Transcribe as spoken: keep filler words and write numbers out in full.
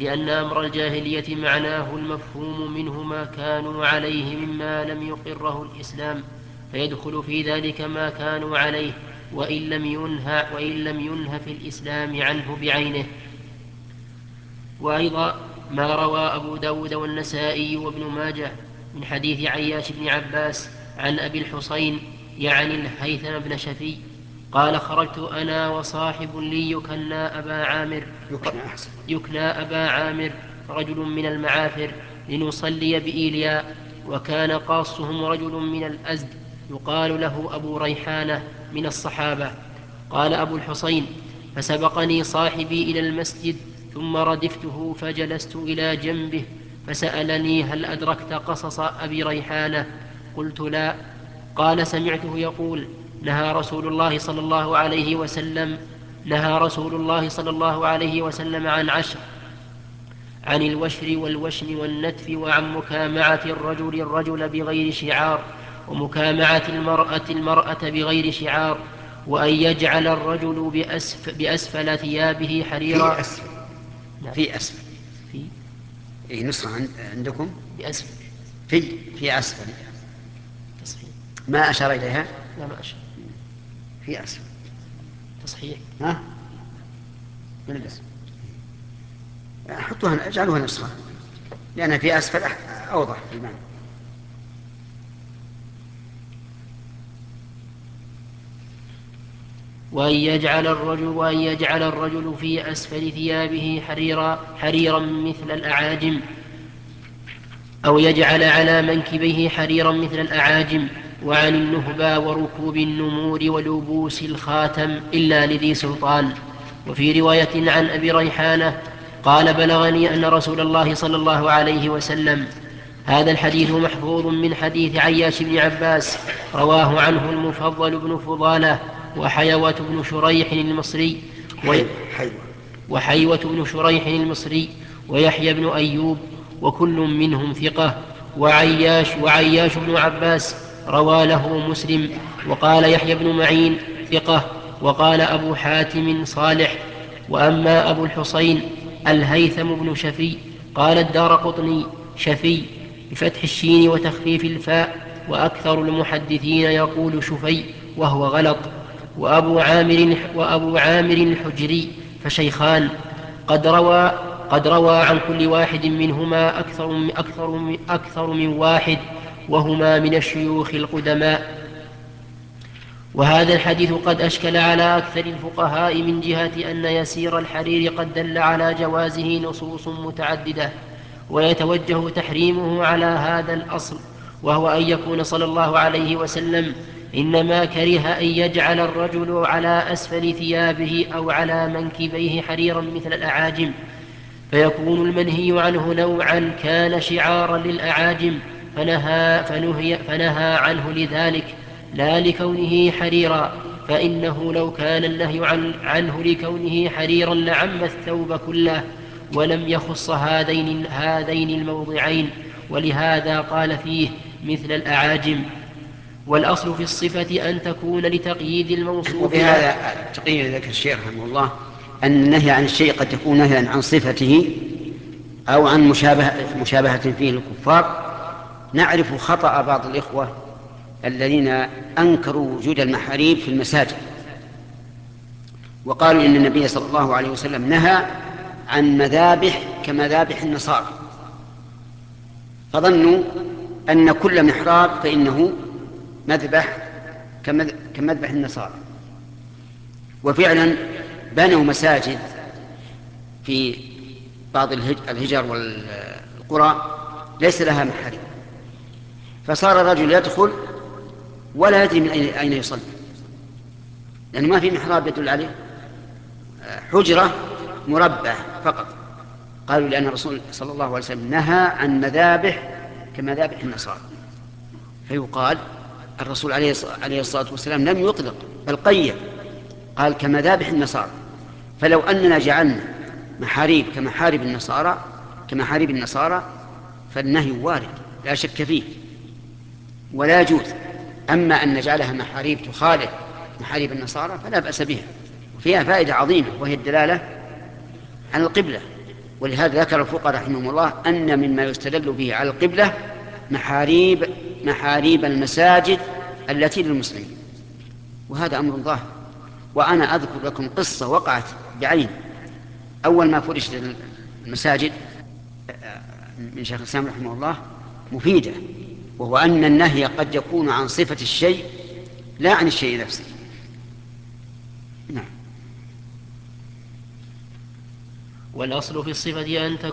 لأن أمر الجاهلية معناه المفهوم منه ما كانوا عليه مما لم يقره الإسلام، فيدخل في ذلك ما كانوا عليه وإن لم ينهى, وإن لم ينه في الإسلام عنه بعينه. وأيضا ما روى أبو داود والنسائي وابن ماجه من حديث عياش بن عباس عن أبي الحصين يعني الهيثم بن شفي قال: خرجت أنا وصاحب لي يكنى أبا عامر يكنى أبا عامر رجل من المعافر لنصلي بإيلياء، وكان قاصهم رجل من الأزد يقال له أبو ريحانة من الصحابة. قال أبو الحصين: فسبقني صاحبي إلى المسجد ثم ردفته فجلست إلى جنبه فسألني: هل أدركت قصص أبي ريحانة؟ قلت: لا. قال: سمعته يقول: نهى رسول الله صلى الله عليه وسلم نهى رسول الله صلى الله عليه وسلم عن عشر: عن الوشر والوشن والنتف، وعن مكامعة الرجل الرجل بغير شعار، ومكامعة المرأة المرأة بغير شعار، وأن يجعل الرجل بأسف بأسفل ثيابه حريرا. في أسفل في أسفل في إيه نسخة عندكم بأسفل في في أسفل تصحيح. ما أشار إليها؟ لا، ما أشار. في أسفل تصحيح. ها من الأسفل حطوها اجعلوها نسخة لأنها في أسفل أوضح في المعنى. وأن يجعل الرجل وأن يجعل الرجل في أسفل ثيابه حريرا حريرا مثل الأعاجم، أو يجعل على منكبيه حريرا مثل الأعاجم. وعن النهبى وركوب النمور ولبوس الخاتم إلا لذي سلطان. وفي رواية عن أبي ريحانة قال: بلغني أن رسول الله صلى الله عليه وسلم. هذا الحديث محفوظ من حديث عياش بن عباس رواه عنه المفضل بن فضالة وحيوة بن شريح المصري حيوة حيوة وحيوة بن شريح المصري ويحيى بن أيوب، وكل منهم ثقة. وعياش, وعياش بن عباس روى له مسلم. وقال يحيى بن معين ثقة. وقال أبو حاتم صالح. وأما أبو الحصين الهيثم بن شفي قال الدارقطني: شفي بفتح الشين وتخفيف الفاء، وأكثر المحدثين يقول شفي وهو غلط. وأبو عامر, وأبو عامر الحجري فشيخان، قد روى, قد روى عن كل واحد منهما أكثر من, أكثر من, أكثر من واحد، وهما من الشيوخ القدماء. وهذا الحديث قد أشكل على أكثر الفقهاء من جهة أن يسير الحرير قد دل على جوازه نصوص متعددة، ويتوجه تحريمه على هذا الأصل، وهو أن يكون صلى الله عليه وسلم إنما كره أن يجعل الرجل على أسفل ثيابه أو على منكبيه حريرا مثل الأعاجم، فيكون المنهي عنه نوعا كان شعارا للأعاجم فنهى, فنهي فنهى عنه لذلك، لا لكونه حريرا، فإنه لو كان النهي عن عنه لكونه حريرا لعم الثوب كله ولم يخص هذين, هذين الموضعين، ولهذا قال فيه مثل الأعاجم. والأصل في الصفة أن تكون لتقييد الموصوف. وبهذا تقييد ذلك الشيخ رحمه الله أن النهي عن الشيء قد يكون نهيا عن صفته أو عن مشابهة, مشابهة فيه الكفار. نعرف خطأ بعض الإخوة الذين أنكروا وجود المحاريب في المساجد، وقالوا إن النبي صلى الله عليه وسلم نهى عن مذابح كمذابح النصارى، فظنوا أن كل محراب فإنه مذبح كمذبح النصارى. وفعلا بنوا مساجد في بعض الهجر والقرى ليس لها محاريب، فصار الرجل يدخل ولا يدري من أين يصلي، لأنه ما في محراب يدل عليه، حجرة مربع فقط. قالوا لأن الرسول صلى الله عليه وسلم نهى عن مذابح كمذابح النصارى، فيقال الرسول عليه الصلاة والسلام لم يطلق بل قيد، قال كمذابح النصارى. فلو أننا جعلنا محاريب كمحارب النصارى كمحاريب النصارى فالنهي وارد لا شك فيه ولا يجوز. أما أن نجعلها محاريب تخالف محاريب النصارى فلا بأس بها، وفيها فائدة عظيمة وهي الدلالة على القبلة، ولهذا ذكر الفقهاء رحمهم الله أن مما يستدل به على القبلة محاريب محاريب المساجد التي للمسلمين، وهذا أمر ظاهر. وأنا أذكر لكم قصة وقعت بعين أول ما فرشت المساجد من شيخ الإسلام رحمه الله مفيدة، وهو أن النهي قد يكون عن صفة الشيء لا عن الشيء نفسه. نعم. والأصل في الصفة أن تكون